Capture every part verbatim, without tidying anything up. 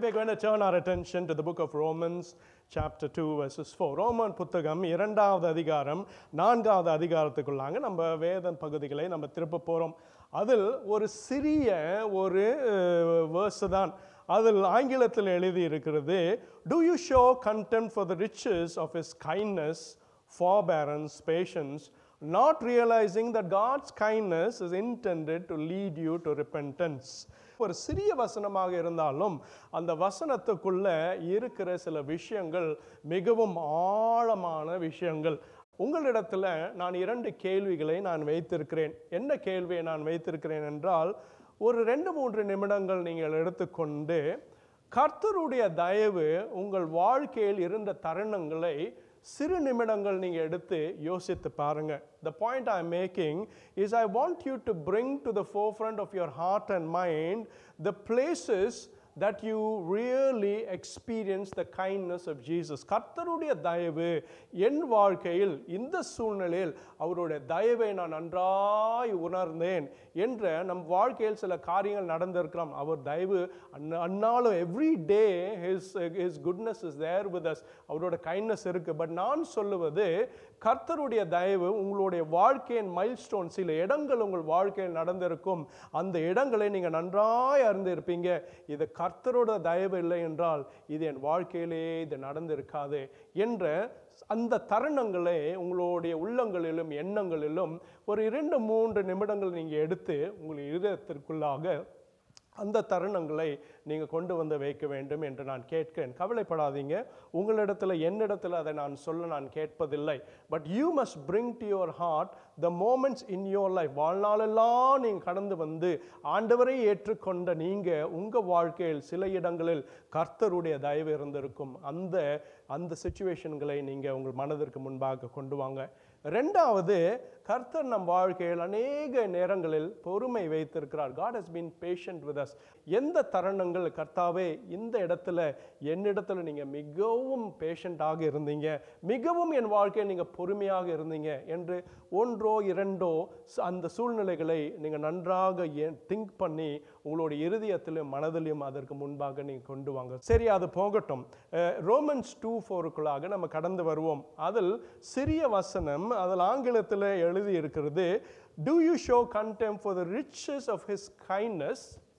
we're going to turn our attention to the book of Romans, chapter two, verses four. Roman புத்தகம் இரண்டாவது அதிகாரம் நான்காவது அதிகாரத்துக்குள்ளாங்க நம்ம வேத பகுதிகளை நம்ம திருப்ப போகிறோம். அதில் ஒரு சிறிய ஒரு வேர்ஸ் தான். அதில் ஆங்கிலத்தில் எழுதி இருக்கிறது, Do you show contempt for the riches of his kindness, forbearance, patience, not realizing that God's kindness is intended to lead you to repentance. ஒரு சிறிய வசனமாக இருந்தாலும் அந்த வசனத்துக்குள்ள இருக்கிற சில விஷயங்கள் மிகவும் ஆழமான விஷயங்கள். உங்களிடத்தில் நான் இரண்டு கேள்விகளை நான் வைத்திருக்கிறேன். என்ன கேள்வியை நான் வைத்திருக்கிறேன் என்றால், ஒரு ரெண்டு மூன்று நிமிடங்கள் நீங்கள் எடுத்துக்கொண்டு கர்த்தருடைய தயவு உங்கள் வாழ்க்கையில் இருந்த தருணங்களை சிறு நிமிடங்கள் நீங்கள் எடுத்து யோசித்து பாருங்க. The point I'm making is I want you to bring to the forefront of your heart and mind the places that you really experience the kindness of Jesus. கர்த்தருடைய தயவு என் வாழ்க்கையில் இந்த சூழ்நிலையில் அவருடைய தயவை நான் நன்றாய் உணர்ந்தேன் என்ற நம் வாழ்க்கையில் சில காரியங்கள் நடந்திருக்கலாம். அவர் தயவு அன்னாலும் every day his his goodness is there with us. அவரோட கைண்ட்னஸ் இருக்கு. பட் நான் சொல்லுவது, கர்த்தருடைய தயவு உங்களுடைய வாழ்க்கையின் மைல்ஸ்டோன், சில இடங்கள் உங்கள் வாழ்க்கையில் நடந்திருக்கும். அந்த இடங்களை நீங்கள் நன்றாய் அறிந்திருப்பீங்க. இது கர்த்தரோட தயவு இல்லை என்றால் இது என் வாழ்க்கையிலே இது நடந்திருக்காது என்ற அந்த தருணங்களை உங்களுடைய உள்ளங்களிலும் எண்ணங்களிலும் ஒரு இரண்டு மூன்று நிமிடங்கள் நீங்கள் எடுத்து உங்கள் இதயத்திற்குள்ளாக அந்த தருணங்களை நீங்கள் கொண்டு வந்து வைக்க வேண்டும் என்று நான் கேட்கிறேன். கவலைப்படாதீங்க, உங்களிடத்தில் என்னிடத்தில் அதை நான் சொல்ல நான் கேட்பதில்லை. But you must bring to your heart the moments in your life. வாழ்நாளெல்லாம் நீங்கள் கடந்து வந்து ஆண்டவரை ஏற்றுக்கொண்ட நீங்கள் உங்கள் வாழ்க்கையில் சில இடங்களில் கர்த்தருடைய தயவு இருந்திருக்கும். அந்த அந்த சிச்சுவேஷன்களை நீங்கள் உங்கள் மனதிற்கு முன்பாக கொண்டு வாங்க. ரெண்டாவது, கர்த்தர் நம் வாழ்க்கையில் அநேக நேரங்களில் பொறுமை வைத்திருக்கிறார். God has been patient with us. எந்த தருணங்கள் கர்த்தாவே இந்த இடத்துல என்னிடத்துல நீங்கள் மிகவும் பேஷண்டாக இருந்தீங்க, மிகவும் என் வாழ்க்கையை நீங்கள் பொறுமையாக இருந்தீங்க என்று ஒன்றோ இரண்டோ அந்த சூழ்நிலைகளை நீங்கள் நன்றாக திங்க் பண்ணி உங்களுடைய இருதயத்திலும் மனதிலும் அதற்கு முன்பாக நீங்கள் கொண்டு வாங்க. சரி, அது போகட்டும். ரோமன்ஸ் டூ ஃபோருக்குள்ளாக நம்ம கடந்து வருவோம். அதில் சிறிய வசனம், அதில் ஆங்கிலத்தில் எழுதி இருக்கிறது, Do you show contempt for the riches of his kindness,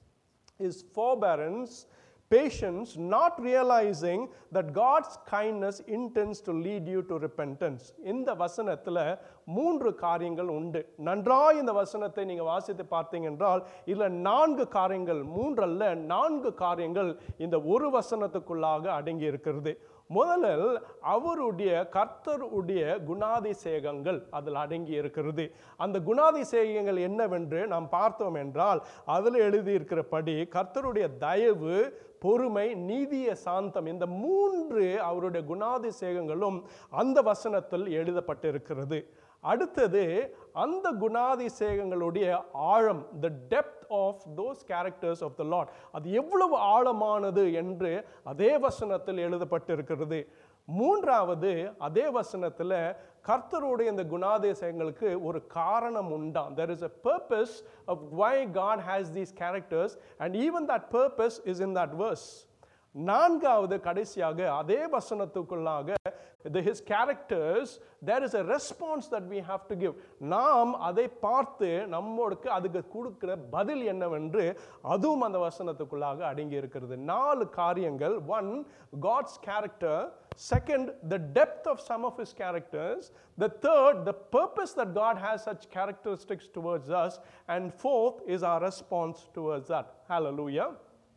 his forbearance, patience, not realizing that God's kindness intends to lead you to repentance. இந்த வசனத்தில் மூன்று காரியங்கள் உண்டு. நன்றாய் இந்த வசனத்தை நீங்கள் வாசித்து பார்த்தீங்க என்றால் இதில் நான்கு காரியங்கள், மூன்றல்ல நான்கு காரியங்கள் இந்த ஒரு வசனத்துக்குள்ளாக அடங்கி இருக்கிறது. முதலில் அவருடைய கர்த்தருடைய குணாதிசேகங்கள் அதில் அடங்கி இருக்கிறது. அந்த குணாதிசேகங்கள் என்னவென்று நாம் பார்த்தோம் என்றால் அதில் எழுதியிருக்கிறபடி கர்த்தருடைய தயவு, பொறுமை, நீதிய சாந்தம், இந்த மூன்று அவருடைய குணாதிசேகங்களும் அந்த வசனத்தில் எழுதப்பட்டிருக்கிறது. அடுத்தது, அந்த குணாதிசேகங்களுடைய ஆழம், the depth of those characters of the Lord, அது எவ்வளவு ஆழமானது என்று அதே வசனத்தில் எழுதப்பட்டிருக்கிறது. மூன்றாவது, அதே வசனத்தில் கர்த்தருடைய இந்த குணாதிசயங்களுக்கு ஒரு காரணம் உண்டா. There is a purpose of why God has these characters and even that purpose is in that verse. நான்காவது, கடைசியாக அதே வசனத்துக்குள்ளாக his characters, there is a response that we have to give. நாம் அதை பார்த்து நம்மோடுக்கு அதுக்கு கொடுக்கிற பதில் என்னவென்று அதுவும் அந்த வசனத்துக்குள்ளாக அடங்கி இருக்கிறது. நாலு காரியங்கள். One, God's character. Second, the depth of some of his characters. The third, the purpose that God has such characteristics towards us. And fourth is our response towards that. Hallelujah.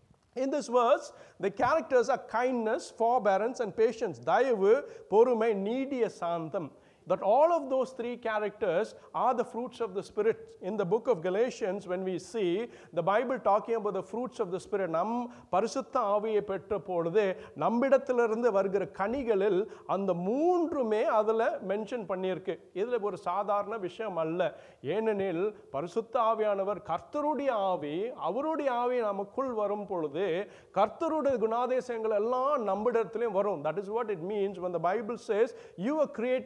In this verse, the characters are kindness, forbearance, and patience. தயவு, பொறுமை, நீடிய சாந்தம். That all of those three characters are the fruits of the Spirit. In the book of Galatians, when we see the Bible talking about the fruits of the Spirit, நம் பரிசுத்த ஆவியை பெற்ற பொழுது நம்மிடத்திலிருந்து வருகிற கனிகளில் அந்த மூன்றுமே அதில் மென்ஷன் பண்ணியிருக்கு. இதில் ஒரு சாதாரண விஷயம் அல்ல. ஏனெனில் பரிசுத்த ஆவியானவர் கர்த்தருடைய ஆவி, அவருடைய ஆவி நமக்குள் வரும் பொழுது கர்த்தருடைய குணாதிசயங்கள் எல்லாம் நம்மிடத்திலே வரும். That is what it means when the Bible says, you were created in my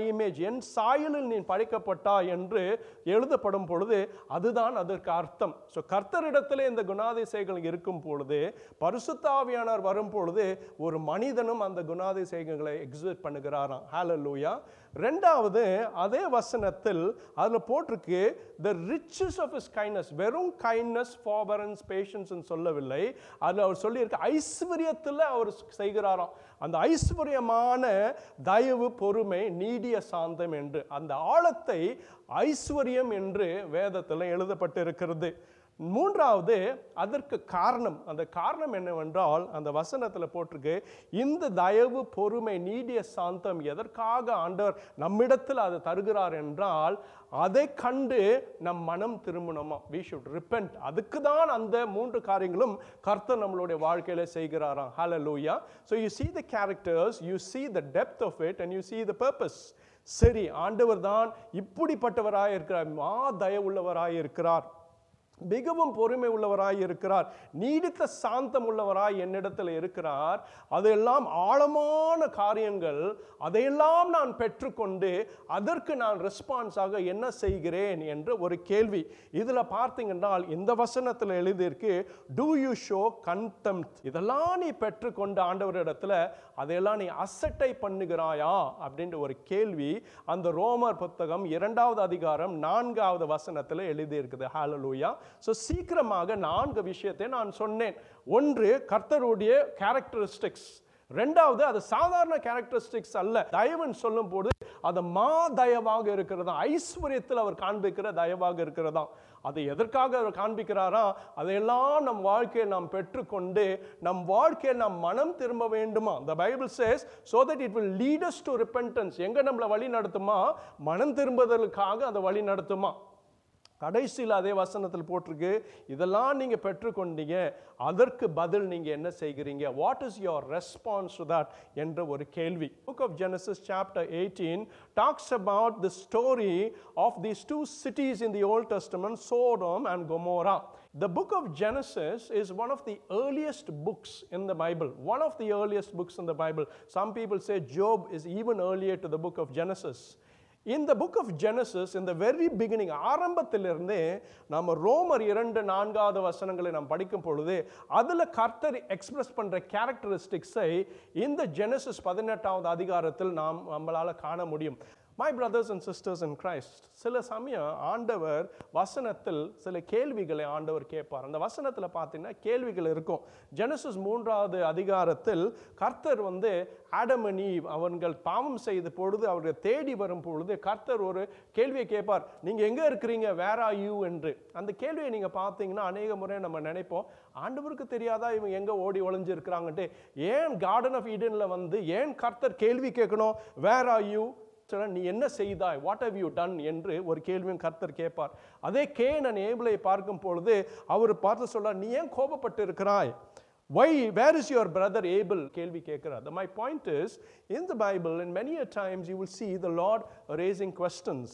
image, என் சாயலில் நீ படைக்கப்பட்டாய் என்று எழுதப்படும் பொழுது அதுதான் அதற்கு அர்த்தம். ஸோ கர்த்தரிடத்திலே இந்த குணாதிசயங்கள் இருக்கும் பொழுது, பரிசுத்த ஆவியானவர் வரும் பொழுது ஒரு மனிதனும் அந்த குணாதிசயங்களை எக்ஸிபிட் பண்ணுகிறாராம். ஹல்லேலூயா. ரெண்டாவது, அதே வசனத்தில் அதில் போட்டிருக்கு the riches of his kindness. வெறும் kindness, forbearance, patience சொல்லவில்லை. அதில் அவர் சொல்லியிருக்க ஐஸ்வர்யத்தில் அவர் செய்கிறாராம். அந்த ஐஸ்வர்யமான தயவு, பொறுமை, நீடிய சாந்தம் என்று அந்த ஆழத்தை ஐஸ்வர்யம் என்று வேதத்தில் எழுதப்பட்டிருக்கிறது. மூன்றாவது, அதற்கு காரணம். அந்த காரணம் என்னவென்றால் அந்த வசனத்தில் போட்டிருக்கு, இந்த தயவு, பொறுமை, நீடிய சாந்தம் எதற்காக ஆண்டவர் நம்மிடத்தில் அதை தருகிறார் என்றால், அதை கண்டு நம் மனம் திரும்பணுமா. we should repent. அதுக்கு தான் அந்த மூன்று காரியங்களும் கர்த்தர் நம்மளுடைய வாழ்க்கையில செய்கிறாராம். hallelujah. So you see the characters, you see the depth of it, and you see the purpose. சரி, ஆண்டவர் தான் இப்படிப்பட்டவராய் இருக்கிறார், மா தயவுள்ளவராய் இருக்கிறார், மிகவும் பொறுமை உள்ளவராய் இருக்கிறார், நீடித்த சாந்தம் உள்ளவராய் என்னிடத்தில் இருக்கிறார். அதையெல்லாம் ஆழமான காரியங்கள், அதையெல்லாம் நான் பெற்றுக்கொண்டு அதற்கு நான் ரெஸ்பான்ஸாக என்ன செய்கிறேன் என்ற ஒரு கேள்வி. இதில் பார்த்தீங்கன்னா இந்த வசனத்தில் எழுதியிருக்கு, டூ யூ ஷோ கண்டெம்ப்ட். இதெல்லாம் நீ பெற்றுக்கொண்ட ஆண்டவரிடத்தில் அதையெல்லாம் நீ அசட்டை பண்ணுகிறாயா அப்படின்ற ஒரு கேள்வி அந்த ரோமர் புத்தகம் இரண்டாவது அதிகாரம் நான்காவது வசனத்தில் எழுதியிருக்குது. ஹல்லேலூயா. ஸோ சீக்கிரமாக நான்கு விஷயத்தை நான் சொன்னேன். ஒன்று, கர்த்தருடைய கேரக்டரிஸ்டிக்ஸ். ரெண்டாவது, அது சாதாரண கேரக்டரிஸ்டிக்ஸ் அல்ல. தயவுன்னு சொல்லும் போது அது மா தயவாக இருக்கிறதா, ஐஸ்வர்யத்தில் அவர் காண்பிக்கிற தயவாக இருக்கிறதா. அதை எதற்காக அவர் காண்பிக்கிறாரா, அதையெல்லாம் நம் வாழ்க்கையை நாம் பெற்றுக்கொண்டு நம் வாழ்க்கையை நாம் மனம் திரும்ப வேண்டுமா. The Bible says so that it will lead us to repentance. எங்க நம்மளை வழி நடத்துமா, மனம் திரும்புதலுக்காக அதை வழி நடத்துமா. கடைசியில் அதே வசனத்தில் போட்டிருக்கு, இதெல்லாம் நீங்கள் பெற்றுக்கொண்டீங்க, அதற்கு பதில் நீங்கள் என்ன செய்கிறீங்க, what is your response to that என்ற ஒரு கேள்வி. Book of Genesis chapter eighteen talks about the story of these two cities in the Old Testament, Sodom and Gomorrah. The book of Genesis is one of the earliest books in the Bible. One of the earliest books in the Bible. Some people say Job is even earlier to the book of Genesis. In the book of Genesis, in the very beginning, ஆரம்பத்திலிருந்தே நம்ம ரோமர் இரண்டு நான்காவது வசனங்களை நாம் படிக்கும் பொழுது அதில் கர்த்தர் எக்ஸ்பிரஸ் பண்ணுற கேரக்டரிஸ்டிக்ஸை இந்த ஜெனசிஸ் பதினெட்டாவது அதிகாரத்தில் நாம் நம்மளால் காண முடியும். My brothers and sisters in Christ, சில சமயம் ஆண்டவர் வசனத்தில் சில கேள்விகளை ஆண்டவர் கேட்பார். அந்த வசனத்தில் பார்த்தீங்கன்னா கேள்விகள் இருக்கும். ஜெனசிஸ் மூன்றாவது அதிகாரத்தில் கர்த்தர் வந்து ஆடம் அண்ட் ஈவ் அவர்கள் பாவம் செய்த பொழுது அவரை தேடி வரும் பொழுது கர்த்தர் ஒரு கேள்வியை கேட்பார், நீங்கள் எங்கே இருக்கிறீங்க, வேர் ஆர் யூ என்று. அந்த கேள்வியை நீங்கள் பார்த்தீங்கன்னா அநேக முறை நம்ம நினைப்போம், ஆண்டவருக்கு தெரியாதா இவங்க எங்கே ஓடி ஒளிஞ்சிருக்கிறாங்கன்ட்டு. ஏன் கார்டன் ஆஃப் ஈடனில் வந்து ஏன் கர்த்தர் கேள்வி கேட்கணும், வேர் ஆர் யூ, நீ என்ன செய்தாய், வாட் ஹவ் யூ டன் என்று ஒரு கேள்வியும் கர்த்தர் கேட்பார். அதே கேன் ஏபிளை பார்க்கும் பொழுது அவர் பார்த்து சொல்றார், நீ ஏன் கோபப்பட்டு இருக்கிறாய், why, where is your brother Abel, கேள்வி கேட்கிறார். My point is, in the Bible, in many a times you will see the Lord raising questions.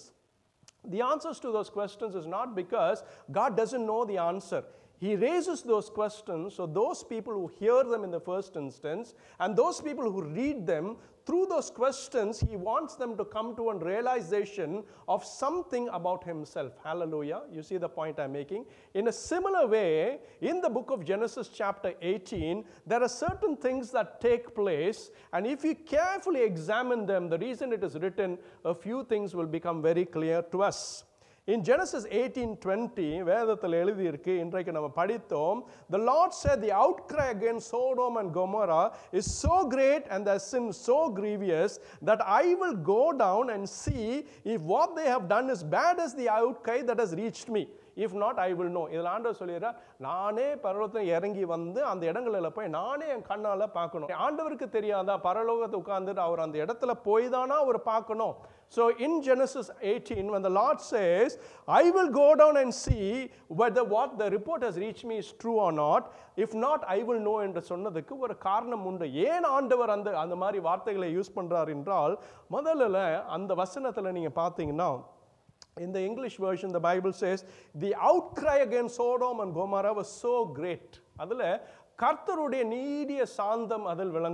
The answers to those questions is not because God doesn't know the answer. He raises those questions so those people who hear them in the first instance and those people who read them, through those questions he wants them to come to a realization of something about himself. Hallelujah. You see the point I'm making? In a similar way, in the book of Genesis chapter eighteen, there are certain things that take place, and if you carefully examine them, the reason it is written, a few things will become very clear to us. In Genesis eighteen twenty, வேதத்தில் எழுதியிருக்கு, இன்றைக்கு நம்ம படித்தோம், the Lord said the outcry against Sodom and Gomorrah is so great and their sin so grievous that I will go down and see if what they have done is bad as the outcry that has reached me. If not, I will know. இதில் ஆண்டவர் சொல்லிடுறார், நானே பரலோகத்தில் இறங்கி வந்து அந்த இடங்களில் போய் நானே என் கண்ணால் பார்க்கணும். ஆண்டவருக்கு தெரியாதா, பரலோகத்தை உட்கார்ந்துட்டு அவர் அந்த இடத்துல போய் தானா அவர் பார்க்கணும். So in Genesis eighteen, when the Lord says, I will go down and see whether what the report has reached me is true or not. If not, I will know என்று சொன்னதுக்கு ஒரு காரணம் உண்டு. ஏன் ஆண்டவர் அந்த அந்த மாதிரி வார்த்தைகளை யூஸ் பண்ணுறார் என்றால், முதல்ல அந்த வசனத்தில் நீங்கள் பார்த்தீங்கன்னா, in the English version, the Bible says, the outcry against Sodom and Gomorrah was so great. அதில் கர்த்தருடைய நீடிய சாந்தம் அதில் விளங்கும்.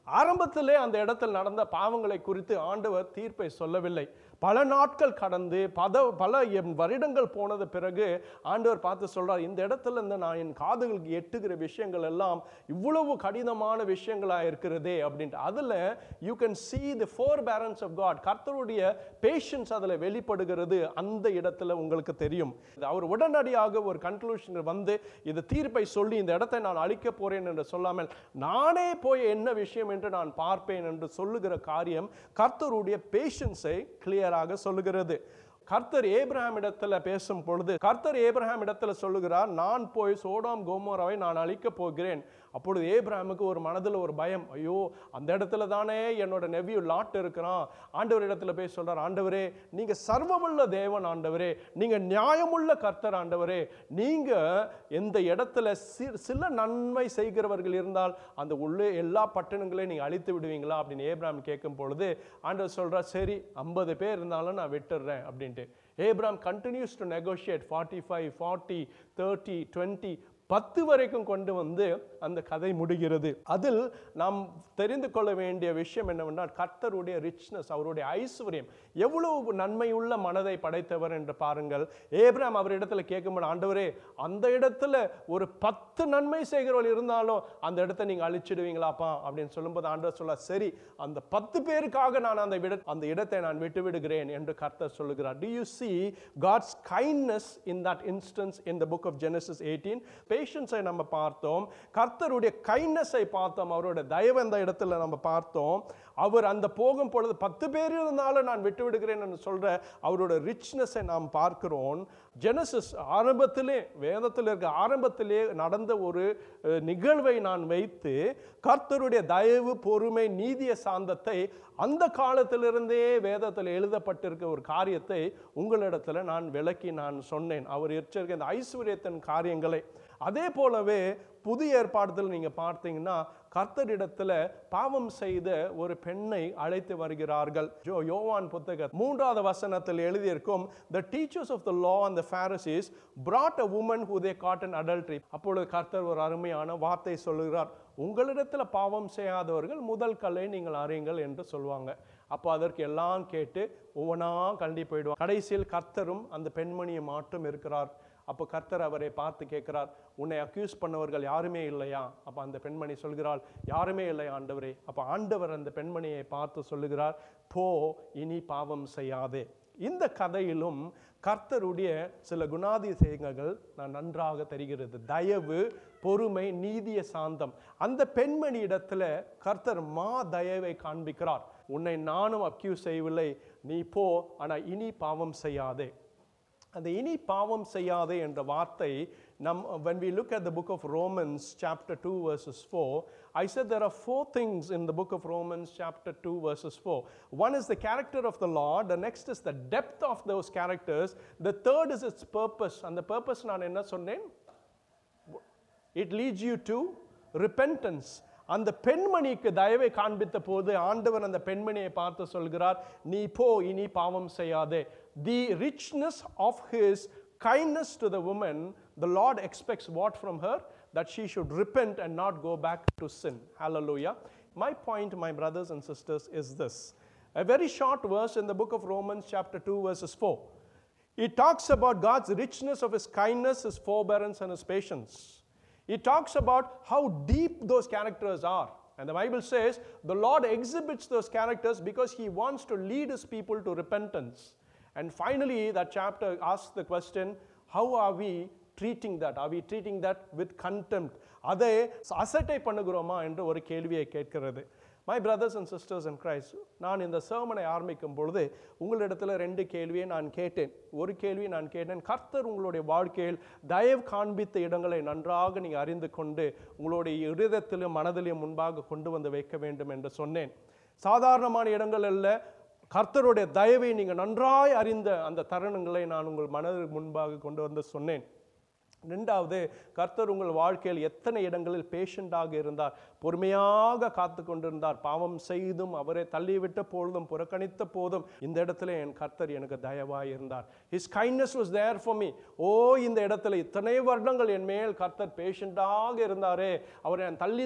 ஆரம்பத்திலே அந்த இடத்தில் நடந்த பாவங்களை குறித்து ஆண்டவர் தீர்ப்பை சொல்லவில்லை. பல நாட்கள் கடந்து பத பல வருடங்கள் போனது பிறகு ஆண்டவர் பார்த்து சொல்றார், இந்த இடத்துல இருந்து நான் என் காதுகளுக்கு எட்டுகிற விஷயங்கள் எல்லாம் இவ்வளவு கடினமான விஷயங்களா இருக்கிறதே அப்படின்ட்டு. அதுல you can see the forbearance of God, கர்த்தருடைய பேஷன்ஸ் அதுல வெளிப்படுகிறது. அந்த இடத்துல உங்களுக்கு தெரியும். அவர் உடனடியாக ஒரு கன்க்ளூஷன் வந்து இது தீர்ப்பை சொல்லி இந்த இடத்தை நான் அழிக்க போறேன் என்று சொல்லாமல், நானே போய் என்ன விஷயம் என்று நான் பார்ப்பேன் என்று சொல்லுகிற காரியம் கர்த்தருடைய பேஷன்ஸை கிளியராக சொல்லுகிறது. கர்த்தர் ஏப்ரஹாம் இடத்துல பேசும் பொழுது கர்த்தர் ஏப்ரஹாம் இடத்துல சொல்லுகிறார், நான் போய் சோடாம் கோமோராவை நான் அழிக்க போகிறேன். அப்பொழுது ஏப்ரஹாமுக்கு ஒரு மனதில் ஒரு பயம், ஐயோ அந்த இடத்துல தானே என்னோட நெவியூ லாட் இருக்கிறான். ஆண்டவர் இடத்துல போய் சொல்றார், ஆண்டவரே நீங்க சர்வமுள்ள தேவன், ஆண்டவரே நீங்க நியாயமுள்ள கர்த்தர், ஆண்டவரே நீங்க எந்த இடத்துல சில நன்மை செய்கிறவர்கள் இருந்தால் அந்த உள்ளே எல்லா பட்டணங்களையும் நீங்க அழித்து விடுவீங்களா அப்படின்னு ஏப்ரஹாம் கேட்கும் பொழுது ஆண்டவர் சொல்றார், சரி ஐம்பது பேர் இருந்தாலும் நான் விட்டுடுறேன் அப்படின்ட்டு. Abraham continues to negotiate forty-five, forty, thirty, twenty, பத்து வரைக்கும் கொண்டு வந்து அந்த கதை முடிகிறது. அதில் நாம் தெரிந்து கொள்ள வேண்டிய விஷயம் என்னவென்றால் கர்த்தருடைய ரிச்னஸ், அவருடைய ஐஸ்வர்யம், எவ்வளவு நன்மையுள்ள மனதை படைத்தவர் என்று பாருங்கள். ஏப்ரஹாம் அவர் இடத்துல கேட்கும்போது, ஆண்டவரே அந்த இடத்துல ஒரு பத்து நன்மை செய்கிறவர்கள் இருந்தாலும் அந்த இடத்தை நீங்க அழிச்சிடுவீங்களாப்பா அப்படின்னு சொல்லும்போது ஆண்டவர் சொல்ல, சரி அந்த பத்து பேருக்காக நான் அந்த விட அந்த இடத்தை நான் விட்டு விடுகிறேன் என்று கர்த்தர் சொல்லுகிறார். Do you see God's kindness in that instance in the book of Genesis eighteen? பேஷன்ஸை நம்ம பார்த்தோம், கர்த்தருடைய கைண்ட்னஸை பார்த்தோம், அவருடைய தயவு அந்த இடத்துல நம்ம பார்த்தோம். அவர் அந்த போகும் பொழுது பத்து பேர் இருந்தாலும் நான் விட்டு விடுகிறேன் என்று சொல்ற அவருடைய ரிச்னஸை நாம் பார்க்கிறோம். ஜெனசிஸ் ஆரம்பத்திலே, வேதத்தில் இருக்க ஆரம்பத்திலே நடந்த ஒரு நிகழ்வை நான் வைத்து கர்த்தருடைய தயவு, பொறுமை, நீதிய சாந்தத்தை அந்த காலத்திலிருந்தே வேதத்தில் எழுதப்பட்டிருக்க ஒரு காரியத்தை உங்களிடத்துல நான் விளக்கி நான் சொன்னேன். அவர் எச்சரிக்கை இந்த ஐஸ்வர்யத்தின் காரியங்களை. அதே போலவே புதிய ஏற்பாடுகள் நீங்க பார்த்தீங்கன்னா கர்த்தரிடத்துல பாவம் செய்த ஒரு பெண்ணை அழைத்து வருகிறார்கள். யோவான் புத்தகம் மூன்றாவது வசனத்தில் எழுதியிருக்கும், the teachers of the law and the Pharisees brought a woman who they caught in adultery. அப்பொழுது கர்த்தர் ஒரு அருமையான வார்த்தை சொல்லுகிறார், உங்களிடத்துல பாவம் செய்யாதவர்கள் முதல் கல்லை நீங்கள் அறியுங்கள் என்று சொல்லுவாங்க. அப்போ அதற்கு எல்லாம் கேட்டு ஒவ்வொன்றா கண்டி போயிடுவாங்க. கடைசியில் கர்த்தரும் அந்த பெண்மணியை மாட்டும் இருக்கிறார். அப்போ கர்த்தர் அவரை பார்த்து கேட்கிறார், உன்னை அக்யூஸ் பண்ணவர்கள் யாருமே இல்லையா? அப்போ அந்த பெண்மணி சொல்கிறாள், யாருமே இல்லை ஆண்டவரே. அப்போ ஆண்டவர் அந்த பெண்மணியை பார்த்து சொல்லுகிறார், போ இனி பாவம் செய்யாதே. இந்த கதையிலும் கர்த்தருடைய சில குணாதிசயங்கள் நான் நன்றாக தெரிகிறது. தயவு, பொறுமை, நீதிய சாந்தம். அந்த பெண்மணி இடத்துல கர்த்தர் மா தயவை காண்பிக்கிறார். உன்னை நானும் அக்யூஸ் செய்யவில்லை, நீ போ, ஆனா இனி பாவம் செய்யாதே. அந்த இனி பாவம் செய்யாதே என்ற வார்த்தை நம் when we look at the book of Romans chapter two verses four, I said there are four things in the book of Romans chapter two verses four. One is the character of the Lord, the next is the depth of those characters, the third is its purpose. And the purpose நான் என்ன சொன்னேன்? It leads you to repentance. அந்த பெண்மணிக்கு தயவை காண்பித்த போது ஆண்டவர் அந்த பெண்மணியை பார்த்து சொல்கிறார், நீ போ இனி பாவம் செய்யாதே. The richness of his kindness to the woman, the Lord expects what from her? That she should repent and not go back to sin. Hallelujah. My point, my brothers and sisters, is this. A very short verse in the book of Romans chapter two verses four. It talks about God's richness of his kindness, his forbearance and his patience. It talks about how deep those characters are. And the Bible says the Lord exhibits those characters because he wants to lead his people to repentance. And finally, that chapter asks the question, how are we treating that? Are we treating that with contempt? அதை அசட்டை பண்ணுகிறோமா என்று ஒரு கேள்வியை கேட்கிறது. My brothers and sisters in Christ, நான் இந்த sermon-ஐ ஆரம்பிக்கும் பொழுது உங்களிடத்தில் ரெண்டு கேள்வியை நான் கேட்டேன். ஒரு கேள்வி நான் கேட்டேன், கர்த்தர் உங்களுடைய வாழ்க்கையில் தயவு காண்பித்த இடங்களை நன்றாக நீங்கள் அறிந்து கொண்டு உங்களுடைய இருதயத்திலும் மனதிலும் முன்பாக கொண்டு வந்து வைக்க வேண்டும் என்று சொன்னேன். சாதாரணமான இடங்கள் அல்ல, கர்த்தருடைய தயவை நீங்கள் நன்றாய் அறிந்த அந்த தருணங்களை நான் உங்கள் மனதிற்கு முன்பாக கொண்டு வந்து சொன்னேன். ரெண்டாவது, கர்த்தர் உங்கள் வாழ்க்கையில் எத்தனை இடங்களில் பேஷண்டாக இருந்தார், பொறுமையாக காத்து கொண்டிருந்தார். பாவம் செய்தும் அவரை தள்ளிவிட்ட பொழுதும் புறக்கணித்த போதும் இந்த இடத்துல என் கர்த்தர் எனக்கு தயவாய் இருந்தார். His kindness was there for me. ஓ, இந்த இடத்துல இத்தனை வருடங்கள் என் மேல் கர்த்தர் பேஷண்டாக இருந்தாரே, அவரை நான் தள்ளி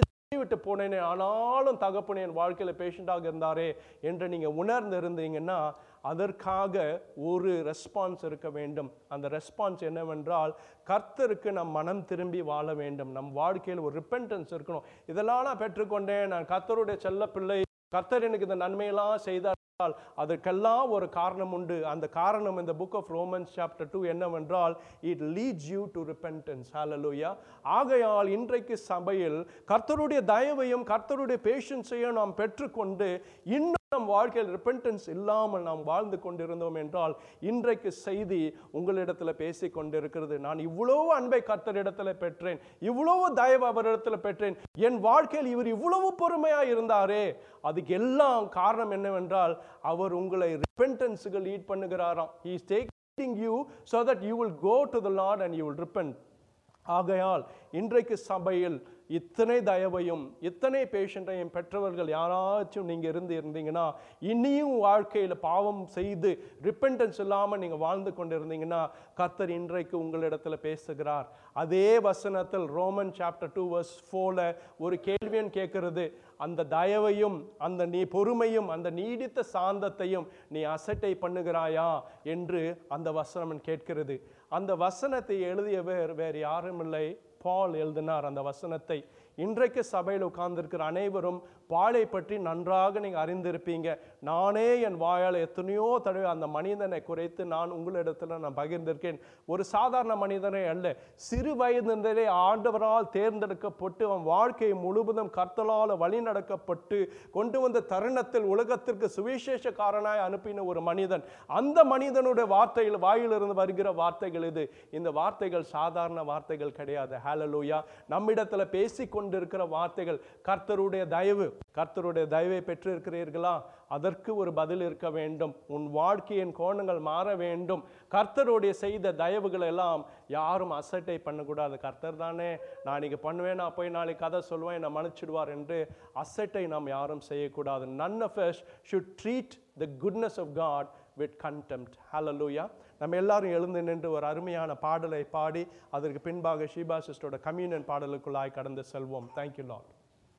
விட்டு போனேனே, ஆனாலும் தகப்பனே என் வாழ்க்கையில் பேஷண்டாக இருந்தாரே என்று நீங்கள் உணர்ந்து இருந்தீங்கன்னா அதற்காக ஒரு ரெஸ்பான்ஸ் இருக்க வேண்டும். அந்த ரெஸ்பான்ஸ் என்னவென்றால் கர்த்தருக்கு நம் மனம் திரும்பி வாழ வேண்டும். நம் வாழ்க்கையில் ஒரு ரிப்பென்டன்ஸ் இருக்கணும். இதெல்லாம் நான் பெற்றுக்கொண்டேன், நான் கர்த்தருடைய செல்ல பிள்ளை, கர்த்தர் எனக்கு இந்த நன்மையெல்லாம் செய்தார், அதற்கெல்லாம் ஒரு காரணம் உண்டு. அந்த காரணம் இந்த book of Romans chapter two என்னவென்றால் it leads you to repentance. Hallelujah. ஆகையால் இன்றைக்கு சபையில் கர்த்தருடைய தயவையும் கர்த்தருடைய பேஷன்ஸையும் நாம் பெற்றுக்கொண்டு இன்னும் நம் வாழ்க்கையில் ரிப்பென்டன்ஸ் இல்லாமல் நாம் வாழ்ந்து கொண்டிருந்தோம் என்றால் இன்றைக்கு செய்தி உங்களிடத்தில் பேசி கொண்டிருக்கிறது. நான் இவ்வளவு அன்பை கர்த்தரிடத்தில் பெற்றேன், இவ்வளவு தயவு அவரிடத்தில் பெற்றேன், என் வாழ்க்கையில் இவர் இவ்வளவு பொறுமையா இருந்தாரே, அதுக்கு எல்லாம் காரணம் என்னவென்றால் அவர் உங்களை ரிப்பென்டன்ஸுக்கு லீட் பண்ணுகிறாராம். He is taking you so that you will go to the Lord and you will repent. ஆகையால் இன்றைக்கு சபையில் இத்தனை தயவையும் இத்தனை பேஷண்ட்டையும் பெற்றவர்கள் யாராச்சும் நீங்கள் இருந்து இருந்தீங்கன்னா, இனியும் வாழ்க்கையில் பாவம் செய்து ரிப்பென்டன்ஸ் இல்லாமல் நீங்கள் வாழ்ந்து கொண்டு இருந்தீங்கன்னா கர்த்தர் இன்றைக்கு உங்களிடத்தில் பேசுகிறார். அதே வசனத்தில் ரோமன் சாப்டர் டூ வர்ஸ் ஃபோர்ல ஒரு கேள்வியன் கேட்கிறது, அந்த தயவையும் அந்த நீ பொறுமையும் அந்த நீடித்த சாந்தத்தையும் நீ அசட்டை பண்ணுகிறாயா என்று அந்த வசனம் கேட்கிறது. அந்த வசனத்தை எழுதியவர் வேறு யாரும் இல்லை, பால் எழுதினார் அந்த வசனத்தை. இன்றைக்கு சபையில் உட்கார்ந்திருக்கிற அனைவரும் பாலை பற்றி நன்றாக நீங்கள் அறிந்திருப்பீங்க. நானே என் வாயால் எத்தனையோ தடவை அந்த மனிதனை குறைத்து நான் உங்களிடத்தில் நான் பகிர்ந்திருக்கேன். ஒரு சாதாரண மனிதனை அல்ல, சிறு வயதிலே ஆண்டவரால் தேர்ந்தெடுக்கப்பட்டு அவன் வாழ்க்கை முழுவதும் கர்த்தரால் வழி நடக்கப்பட்டு கொண்டு வந்த தருணத்தில் உலகத்திற்கு சுவிசேஷக்காரனாய் அனுப்பின ஒரு மனிதன். அந்த மனிதனுடைய வார்த்தைகள் வாயிலிருந்து வருகிற வார்த்தைகள் இது. இந்த வார்த்தைகள் சாதாரண வார்த்தைகள் கிடையாது. ஹல்லேலூயா. நம்மிடத்தில் பேசி கொண்டிருக்கிற வார்த்தைகள் கர்த்தருடைய தயவு. கர்த்தருடைய தயவை பெற்று இருக்கிறீர்களா? அதற்கு ஒரு பதில் இருக்க வேண்டும். உன் வாழ்க்கையின் கோணங்கள் மாற வேண்டும். கர்த்தருடைய செய்த தயவுகள் எல்லாம் யாரும் அசட்டை பண்ணக்கூடாது. கர்த்தர் தானே, நான் இன்னைக்கு பண்ணுவேன், நான் போய் நாளைக்கு கதை சொல்லுவேன், என்னை மன்னிச்சிடுவார் என்று அசட்டை நாம் யாரும் செய்யக்கூடாது. None of us should treat the goodness of God with contempt. Hallelujah. நம்ம எல்லாரும் எழுந்து நின்று ஒரு அருமையான பாடலை பாடி அதற்கு பின்பாக ஷீபா சிஸ்டரோட கம்யூனியன் பாடலுக்குள்ளாய் கடந்து செல்வோம். Thank you Lord.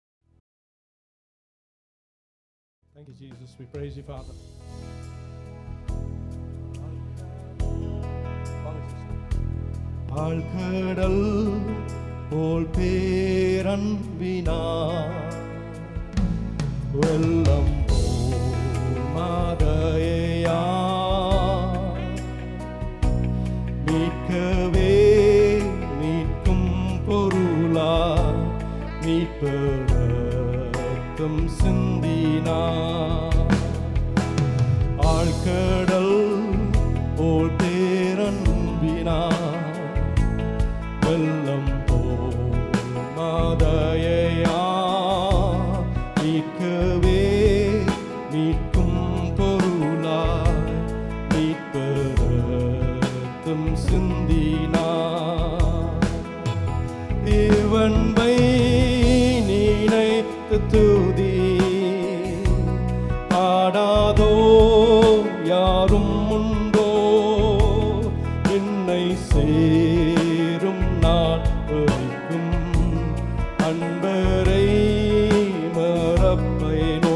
Thank you Jesus. We praise you Father. ஆழ்கடல் போல் பேரன்பினா வெள்ளம் போல் மாதையா மீட்கவே மீட்கும் பொருளா மீட்பும் சிந்தினா ஆழ்கடல் போல் பேரன்பினா வெள்ளம் போல் மாதையா மீட்கவே மீட்கும் பொருளாய் மீட்பும் சிந்தினா தேவன்பை நினைத்து துதி பாடாதோ யாரும் உண்டோ என்னை சேரும் நாள் வரைக்கும் அன்பரை மறப்பேனோ